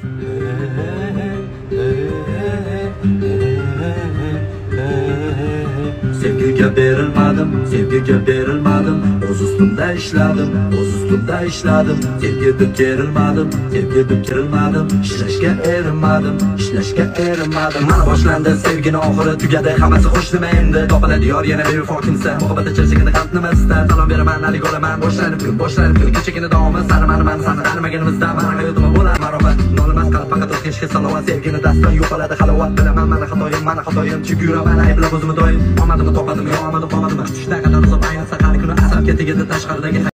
Sevgiga berilmadim, o'z ustimda ishladim, sevgi deb kerilmadim, ishlashga erinmadim. Mana boshlandi sevgini oxiri tugadi, hammasi xush nima endi, topiladi yor yana bevafo kimsa, muhabbat ichirishigini qalb nima istar, salom beraman, alik olaman, boshlanib kun kechagina davomi, sani tanmaganimizda, mana hayotimda bo'lar marofat, nolimas qalb faqat o'zga salovat, sevgini dastdan yo'qoladi halovat, bilaman mana xatoyim, chunki yuraman ayblab o'zimni doim, omadimni topadim, yo omadim qolmadimi, tushdan qadar uzoq ayniqsa har kuni asabga tegadi tashqaridagi